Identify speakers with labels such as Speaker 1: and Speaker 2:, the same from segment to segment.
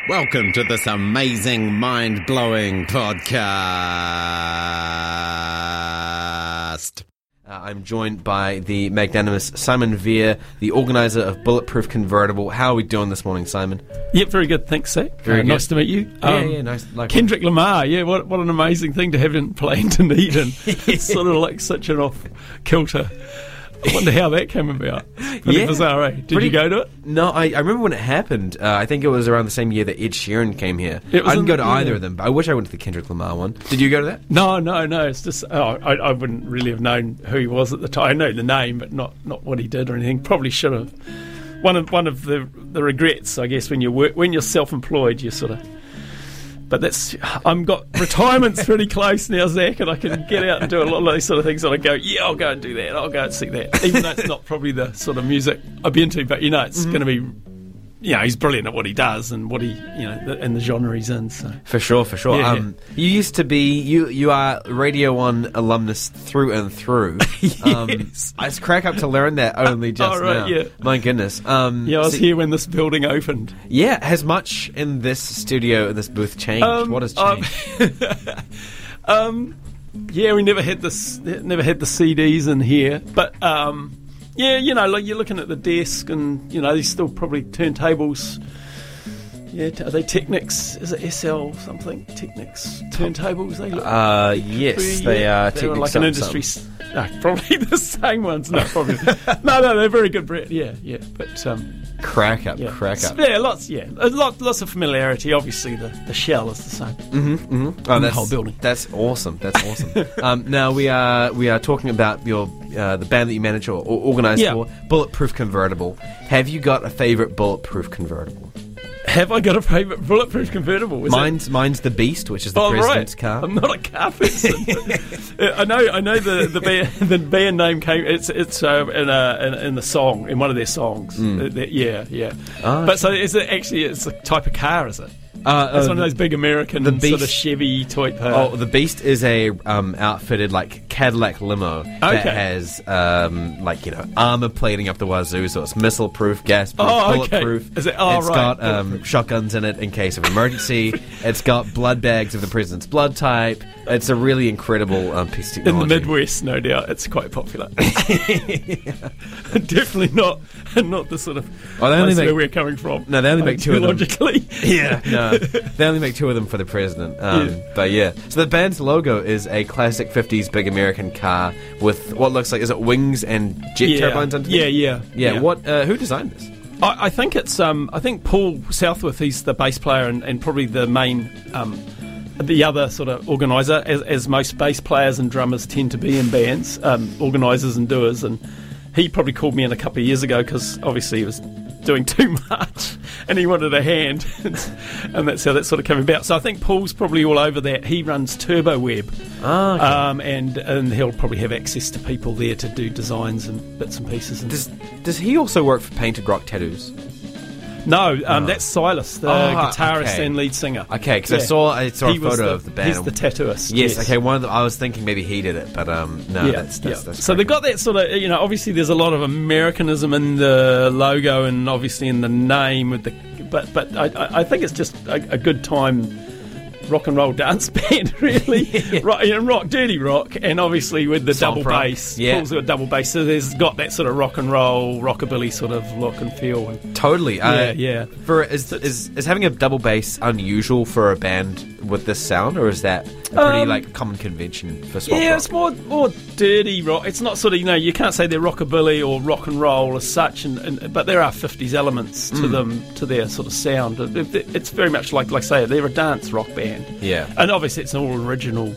Speaker 1: Welcome to this amazing, mind-blowing podcast.
Speaker 2: I'm joined by the magnanimous Simon Veer, the organiser of Bulletproof Convertible. How are we doing this morning, Simon?
Speaker 3: Yeah, very good. Thanks, Zach.
Speaker 2: Very good.
Speaker 3: Nice to meet you.
Speaker 2: Nice.
Speaker 3: Kendrick Lamar, what an amazing thing to have in playing Dunedin. It's sort of like such an off-kilter. I wonder how that came about. Pretty bizarre, eh? Did you go to it?
Speaker 2: No, I remember when it happened. I think it was around the same year that Ed Sheeran came here. I didn't go to either of them, but I wish I went to the Kendrick Lamar one. Did you go to that?
Speaker 3: No. It's just I wouldn't really have known who he was at the time. I know the name, but not what he did or anything. Probably should have. One of the regrets, I guess, when you're self-employed, you sort of. But I've got retirement's pretty close now, Zach, and I can get out and do a lot of those sort of things. And I go, I'll go and do that. I'll go and see that, even though it's not probably the sort of music I'd be into. But it's going to be, he's brilliant at what he does and what he, and the genre he's in. So
Speaker 2: for sure.
Speaker 3: Yeah.
Speaker 2: You used to be you are Radio 1 alumnus through and through.
Speaker 3: Yes.
Speaker 2: It's crack up to learn that only just now.
Speaker 3: Yeah.
Speaker 2: My goodness.
Speaker 3: I was here when this building opened.
Speaker 2: Yeah, has much in this studio, in this booth, changed? What has changed?
Speaker 3: We never had the CDs in here, but like you're looking at the desk, and there's still probably turntables. Yeah, are they Technics? Is it SL something? Technics turntables? They look.
Speaker 2: Yes, they are.
Speaker 3: They're like an industry. No, probably the same ones. No, probably. no, they're very good brand. Yeah. But
Speaker 2: crack up.
Speaker 3: Yeah, lots of familiarity. Obviously, the shell is the same.
Speaker 2: Oh,
Speaker 3: the whole building.
Speaker 2: That's awesome. Now we are talking about your the band that you manage or organise for, Bulletproof Convertible. Have you got a favourite Bulletproof Convertible?
Speaker 3: Have I got a favourite Bulletproof Convertible?
Speaker 2: Mine's the Beast, which is the president's car.
Speaker 3: I'm not a car person. I know the band name came. It's in the song, in one of their songs. But so is it actually? It's a type of car, is it? It's one of those big American sort of Chevy type.
Speaker 2: The Beast is a outfitted like Cadillac limo that has armor plating up the wazoo, so it's missile proof, gas proof, bulletproof.
Speaker 3: Is it?
Speaker 2: It's got shotguns in it in case of emergency. It's got blood bags of the president's blood type. It's a really incredible piece of technology.
Speaker 3: In the Midwest, no doubt, it's quite popular. Definitely not the sort of place where we're coming from.
Speaker 2: No, they only make two of them.
Speaker 3: Logically.
Speaker 2: Yeah, no. They only make two of them for the president. But yeah. So the band's logo is a classic 50s big American car with what looks like, is it wings and jet turbines underneath?
Speaker 3: Yeah.
Speaker 2: What? Who designed this?
Speaker 3: I think it's I think Paul Southworth, he's the bass player and probably the main the other sort of organiser, as most bass players and drummers tend to be in bands, organisers and doers. And he probably called me in a couple of years ago because obviously he was doing too much and he wanted a hand, and that's how that sort of came about. So I think Paul's probably all over that. He runs TurboWeb, and he'll probably have access to people there to do designs and bits and pieces. And
Speaker 2: does he also work for Painted Rock Tattoos?
Speaker 3: No, that's Silas, the guitarist and lead singer.
Speaker 2: Okay, because I saw a photo of the band.
Speaker 3: He's the tattooist.
Speaker 2: Yes. Okay. I was thinking maybe he did it, but no. That's
Speaker 3: so they've got that sort of, obviously there's a lot of Americanism in the logo and obviously in the name with but I think it's just a good time rock and roll dance band, really. Dirty rock, and obviously with the double bass. Paul's got a double bass, so there's got that sort of rock and roll, rockabilly sort of look and feel.
Speaker 2: Totally.
Speaker 3: Is
Speaker 2: having a double bass unusual for a band with this sound, or is that a pretty common convention for swamp rock?
Speaker 3: It's more dirty rock. It's not sort of, you can't say they're rockabilly or rock and roll as such, but there are 50s elements to them, to their sort of sound. It's very much like I say, they're a dance rock band.
Speaker 2: Yeah.
Speaker 3: And obviously it's an all original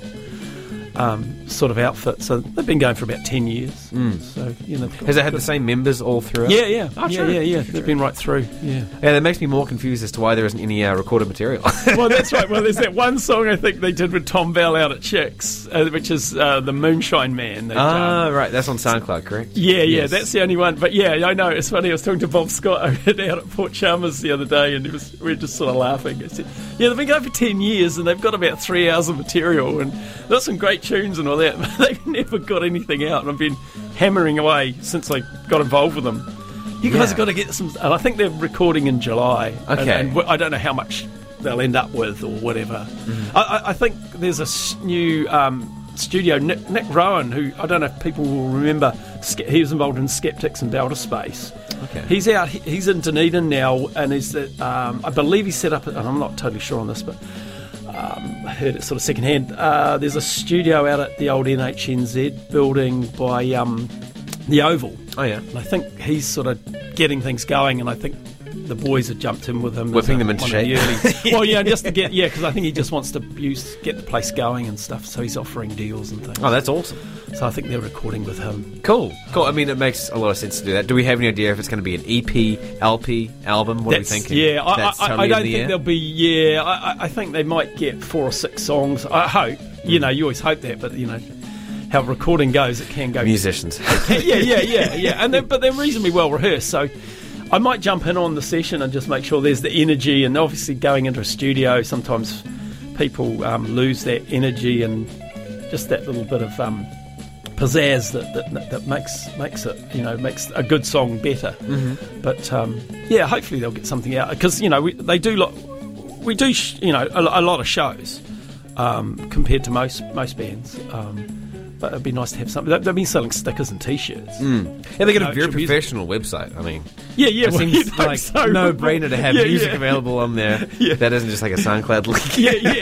Speaker 3: sort of outfit. So they've been going for about 10 years. So
Speaker 2: has it had the same members all throughout?
Speaker 3: Yeah. They've been right through. Yeah.
Speaker 2: Yeah, that makes me more confused as to why there isn't any recorded material.
Speaker 3: Well, that's right. Well, there's that one song I think they did with Tom Bell out at Chicks, which is the Moonshine Man.
Speaker 2: Right. That's on SoundCloud, correct?
Speaker 3: Yeah. Yes. That's the only one. But yeah, I know. It's funny. I was talking to Bob Scott out at Port Chalmers the other day, and we were just sort of laughing. I said, they've been going for 10 years, and they've got about 3 hours of material, and got some great tunes and all that, but they've never got anything out, and I've been hammering away since I got involved with them. You guys have got to get some. I think they're recording in July.
Speaker 2: Okay.
Speaker 3: And I don't know how much they'll end up with or whatever. I think there's a new studio, Nick Rowan, who I don't know if people will remember. He was involved in Skeptics and Delta Space.
Speaker 2: Okay.
Speaker 3: He's in Dunedin now, and I believe he set up, and I'm not totally sure on this, but I heard it sort of secondhand. There's a studio out at the old NHNZ building by the Oval.
Speaker 2: Oh yeah.
Speaker 3: And I think he's sort of getting things going, and I think the boys have jumped in with him,
Speaker 2: whipping them into shape.
Speaker 3: Well, yeah, just to get because I think he just wants to get the place going and stuff. So he's offering deals and things.
Speaker 2: Oh, that's awesome.
Speaker 3: So I think they're recording with him.
Speaker 2: Cool. I mean, it makes a lot of sense to do that. Do we have any idea if it's going to be an EP, LP, album? What are we thinking?
Speaker 3: Yeah, I don't think
Speaker 2: air?
Speaker 3: there'll be. Yeah, I think they might get 4 or 6 songs. I hope. You know, you always hope that, but you know how recording goes, it can go.
Speaker 2: Musicians.
Speaker 3: Yeah. But they're reasonably well rehearsed, so I might jump in on the session and just make sure there's the energy. And obviously, going into a studio, sometimes people lose that energy and just that little bit of pizzazz that makes it, you know, makes a good song better. But yeah, hopefully they'll get something out, because you know we do you know a lot of shows compared to most bands. But it'd be nice to have something. They've been selling stickers and T-shirts.
Speaker 2: Yeah, they got a very professional website. I mean,
Speaker 3: it
Speaker 2: seems like
Speaker 3: so,
Speaker 2: no-brainer to have music available on there.
Speaker 3: Yeah.
Speaker 2: That isn't just like a SoundCloud link.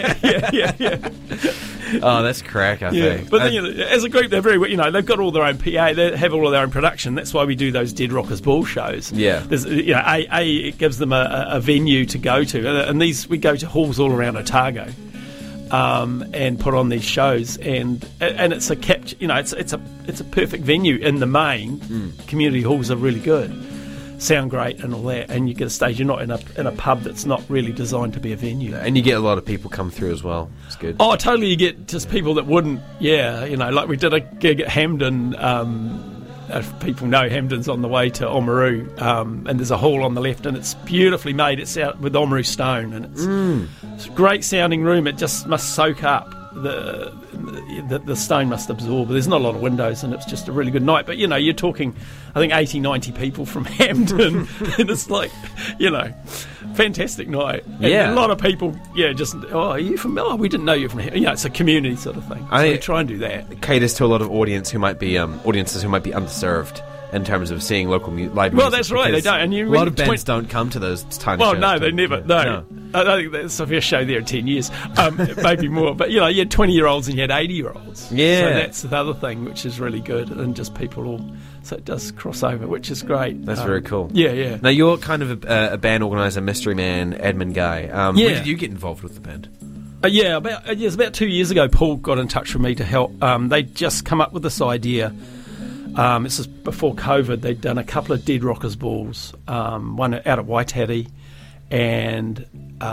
Speaker 3: Yeah.
Speaker 2: Oh, that's crack, I think.
Speaker 3: But then, you know, as a group, they're very, you know, they've got all their own PA, they have all of their own production. That's why we do those Dead Rockers Ball shows.
Speaker 2: Yeah.
Speaker 3: There's, you know, it gives them a venue to go to, and we go to halls all around Otago. And put on these shows, and it's a capture. You know, it's a perfect venue in the main. Community halls are really good, sound great, and all that. And you get a stage. You're not in a pub that's not really designed to be a venue.
Speaker 2: And you get a lot of people come through as well. It's good.
Speaker 3: Oh, totally. You get just people that wouldn't. Yeah, you know, like we did a gig at Hampden. If people know, Hampden's on the way to Oamaru, and there's a hall on the left, and it's beautifully made. It's out with Oamaru stone, and it's a great sounding room. It just must soak up the stone must absorb. There's not a lot of windows, and it's just a really good night. But you know, you're talking, I think 80-90 people from Hampden, and it's like, you know, fantastic night. And a lot of people, just are you from? Oh, we didn't know you were from here. You know, it's a community sort of thing. So we try and do that.
Speaker 2: It caters to a lot of audiences who might be underserved in terms of seeing local live music.
Speaker 3: Well, that's right. They don't. And
Speaker 2: a lot of bands don't come to those tiny shows.
Speaker 3: Well, no, they never. No. I don't think that's the first show there in 10 years. Maybe more. But, you know, you had 20-year-olds and you had 80-year-olds. Yeah. So that's the other thing, which is really good. And just people all... So it does cross over, which is great.
Speaker 2: That's very cool.
Speaker 3: Yeah.
Speaker 2: Now, you're kind of a band organiser, mystery man, admin guy. When did you get involved with the band?
Speaker 3: About 2 years ago, Paul got in touch with me to help. They'd just come up with this idea. This is before COVID. They'd done a couple of Dead Rockers balls, one out at Waitari and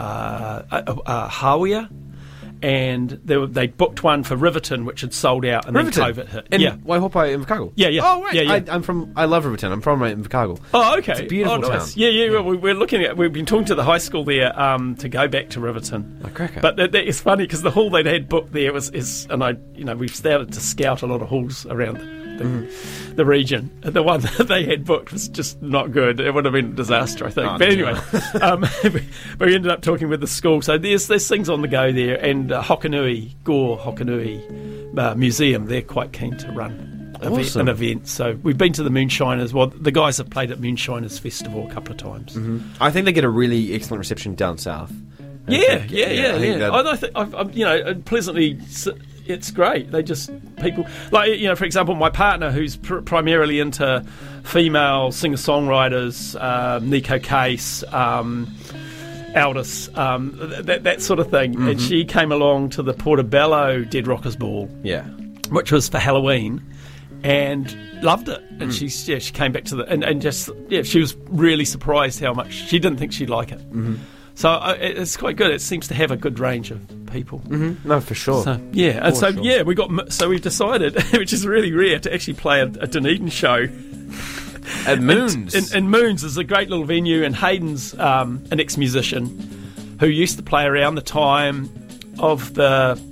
Speaker 3: Hawea, and they booked one for Riverton, which had sold out, and
Speaker 2: Riverton?
Speaker 3: then COVID hit.
Speaker 2: In Waihopai, Invercargill?
Speaker 3: Yeah.
Speaker 2: Oh, right.
Speaker 3: Yeah.
Speaker 2: I love Riverton. I'm from Invercargill.
Speaker 3: Oh, okay.
Speaker 2: It's a beautiful town.
Speaker 3: Yeah. Well, we've been talking to the high school there to go back to Riverton.
Speaker 2: Oh, cracker.
Speaker 3: But it's funny because the hall they'd had booked there we've started to scout a lot of halls around the region. The one that they had booked was just not good. It would have been a disaster, I think. But anyway, we ended up talking with the school. So there's things on the go there, and Gore Hokanui Museum, they're quite keen to run an event. So we've been to the Moonshiners. Well, the guys have played at Moonshiners Festival a couple of times.
Speaker 2: I think they get a really excellent reception down south.
Speaker 3: Yeah. I think pleasantly. It's great. They just people like, you know, for example, my partner who's primarily into female singer-songwriters, Nico Case, Aldous, that sort of thing, and she came along to the Portobello Dead Rockers Ball, which was for Halloween, and loved it. And she came back to she was really surprised how much she didn't think she'd like it. So it's quite good. It seems to have a good range of people.
Speaker 2: No, for sure.
Speaker 3: So, we've decided, which is really rare, to actually play a Dunedin show
Speaker 2: at Moons.
Speaker 3: And Moons is a great little venue, and Hayden's an ex-musician who used to play around the time of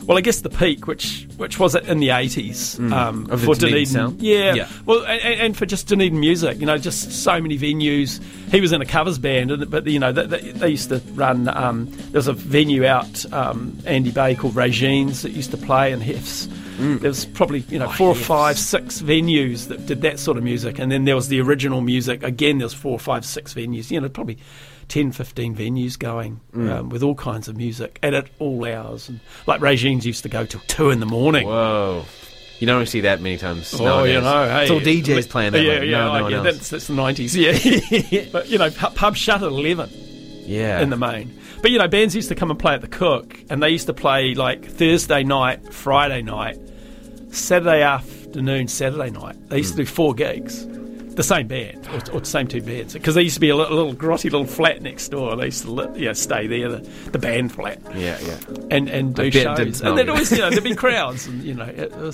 Speaker 3: Well, I guess the peak, which was in the 80s,
Speaker 2: Of the
Speaker 3: for
Speaker 2: Dunedin
Speaker 3: Dunedin
Speaker 2: sound?
Speaker 3: Yeah.
Speaker 2: Yeah.
Speaker 3: Well, and for just Dunedin music, just so many venues. He was in a covers band, but they used to run. There was a venue out Andy Bay called Regine's that used to play in Hefts. There was probably 4 or 5, 6 venues that did that sort of music, and then there was the original music. Again, there's 4, 5, 6 venues. Probably 10, 15 venues going with all kinds of music and at all hours. And like Regine's used to go till 2 in the morning.
Speaker 2: Whoa. You don't see that many times.
Speaker 3: Oh,
Speaker 2: nowadays.
Speaker 3: Hey,
Speaker 2: it's all DJs playing that. No one else.
Speaker 3: That's the 90s. Yeah, but pubs shut at 11.
Speaker 2: Yeah.
Speaker 3: In the main. But bands used to come and play at the Cook, and they used to play like Thursday night, Friday night, Saturday afternoon, Saturday night. They used to do 4 gigs. The same band, or the same 2 bands, because there used to be a little grotty little flat next door. They used to stay there, the band flat, and do shows, and there'd always there'd be crowds, and it was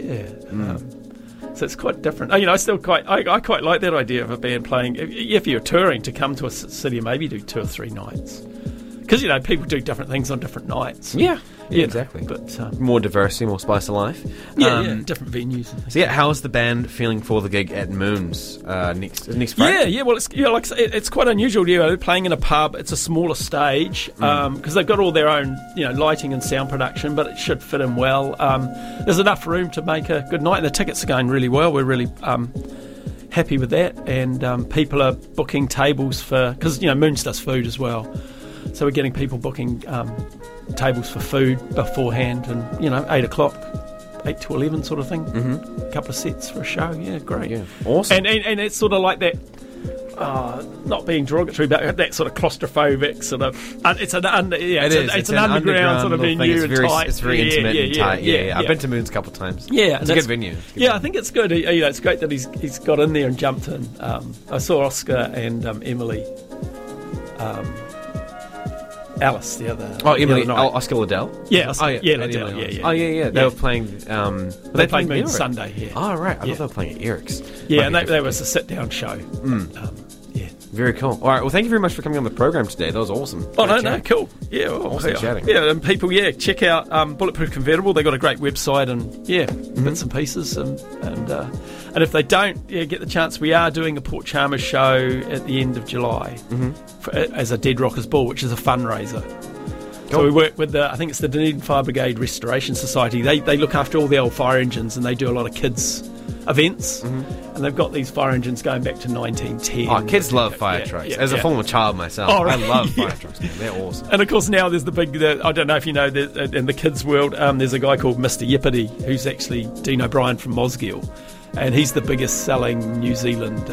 Speaker 3: so it's quite different. I quite like that idea of a band playing if you're touring to come to a city and maybe do 2 or 3 nights, because people do different things on different nights.
Speaker 2: Yeah, exactly.
Speaker 3: But
Speaker 2: more diversity, more spice of life.
Speaker 3: Different venues.
Speaker 2: So how's the band feeling for the gig at Moons next Friday?
Speaker 3: Yeah. Well, it's quite unusual. They're playing in a pub. It's a smaller stage because they've got all their own lighting and sound production, but it should fit in well. There's enough room to make a good night, and the tickets are going really well. We're really happy with that, and people are booking tables because Moons does food as well. So we're getting people booking tables for food beforehand, and 8 o'clock, 8 to 11 sort of thing. A couple of sets for a show. Yeah, great.
Speaker 2: Yeah, awesome.
Speaker 3: And it's sort of like that. Not being derogatory, but that sort of claustrophobic sort of. It's an underground sort of venue.
Speaker 2: It's very intimate and tight. Yeah. I've been to Moons a couple of times.
Speaker 3: Yeah,
Speaker 2: it's a good venue.
Speaker 3: I think it's good. It's great that he's got in there and jumped in. I saw Oscar and Emily. Alice the other.
Speaker 2: Oh, Emily,
Speaker 3: the other night.
Speaker 2: Oscar Liddell.
Speaker 3: Yeah,
Speaker 2: Liddell.
Speaker 3: Yeah.
Speaker 2: Oh, yeah. They were playing.
Speaker 3: They played Moon Sunday. Yeah.
Speaker 2: Oh, right. I thought they were playing at Eric's.
Speaker 3: Yeah, and that was a sit-down show.
Speaker 2: Very cool. All right. Well, thank you very much for coming on the program today. That was awesome.
Speaker 3: Oh, no, cool. Yeah,
Speaker 2: awesome chatting.
Speaker 3: Yeah, and people, check out Bulletproof Convertible. They've got a great website and bits and pieces, and if they don't get the chance, we are doing a Port Chalmers show at the end of July as a Dead Rockers Ball, which is a fundraiser. Cool. So we work with I think it's the Dunedin Fire Brigade Restoration Society. They look after all the old fire engines, and they do a lot of kids events, and they've got these fire engines going back to 1910.
Speaker 2: Oh, kids love fire trucks. As a former child myself, I love fire trucks. Man. They're awesome.
Speaker 3: And of course now there's the big, I don't know if you know, in the kids world, there's a guy called Mr. Yippity, who's actually Dean O'Brien from Mosgiel, and he's the biggest selling New Zealand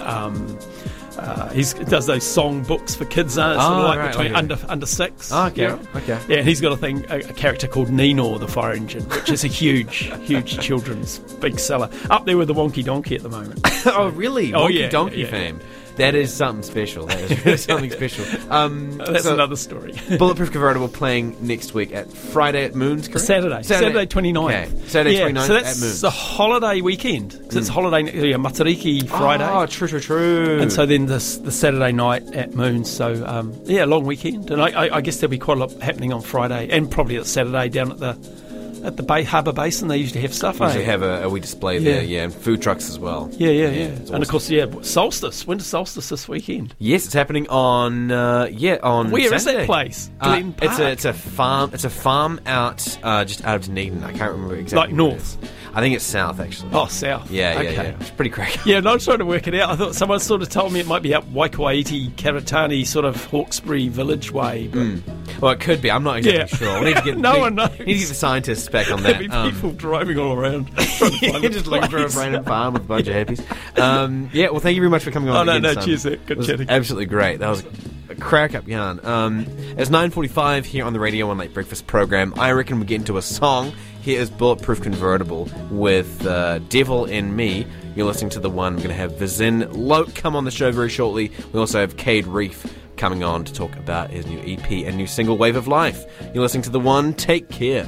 Speaker 3: he does those song books for kids, between under 6.
Speaker 2: Oh, okay.
Speaker 3: Okay. Yeah, and he's got a character called Ninor, the fire engine, which is a huge children's big seller. Up there with the Wonky Donkey at the moment.
Speaker 2: Oh, really? Wonky Donkey fame. That is something special. That is really something special.
Speaker 3: That's another story.
Speaker 2: Bulletproof Convertible playing next week at Friday at Moons, correct?
Speaker 3: Saturday 29th.
Speaker 2: Okay. Saturday 29th
Speaker 3: so that's
Speaker 2: at Moons.
Speaker 3: the holiday weekend. Because it's holiday, Matariki Friday.
Speaker 2: Oh, true.
Speaker 3: And so then the Saturday night at Moons. So, long weekend. And I guess there'll be quite a lot happening on Friday and probably at Saturday down at the Bay Harbour Basin. They usually have stuff.
Speaker 2: Usually have a wee display there, and food trucks as well.
Speaker 3: Yeah. And of course, Solstice, winter solstice this weekend.
Speaker 2: Yes, it's happening on on
Speaker 3: Where
Speaker 2: Saturday.
Speaker 3: is that place? Glen Park.
Speaker 2: It's a farm. It's a farm out just out of Dunedin. I can't remember exactly.
Speaker 3: Like north.
Speaker 2: I think it's south, actually.
Speaker 3: Oh, south.
Speaker 2: Yeah.
Speaker 3: Okay.
Speaker 2: It's pretty cracky.
Speaker 3: Yeah, and I was trying to work it out. I thought someone sort of told me it might be up Waikawaiti, Karatani, sort of Hawkesbury Village way. But
Speaker 2: Well, it could be. I'm not exactly sure. We need to get
Speaker 3: one knows.
Speaker 2: We need to get the scientists back on that.
Speaker 3: There'll be people driving all around trying to find
Speaker 2: just looking for a random farm with a bunch of hippies. Well, thank you very much for coming on.
Speaker 3: Cheers. Good chatting.
Speaker 2: Absolutely great. That was a crack up yarn. It's 9:45 here on the Radio One Night Breakfast program. I reckon we get into a song. Here is Bulletproof Convertible with Devil in Me. You're listening to The One. We're going to have Vizin Loke come on the show very shortly. We also have Cade Reef coming on to talk about his new EP and new single, Wave of Life. You're listening to The One. Take care.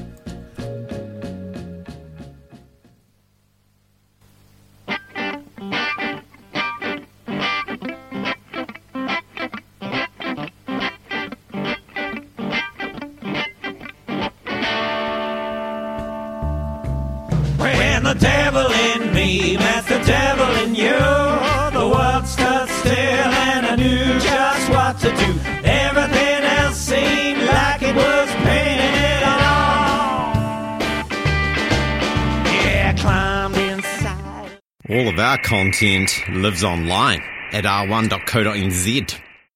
Speaker 4: he met the devil in you. The world stood still and I knew just what to do. Everything else seemed like it was painted it on. Yeah, I climbed inside.
Speaker 1: All of our content lives online at r1.co.nz.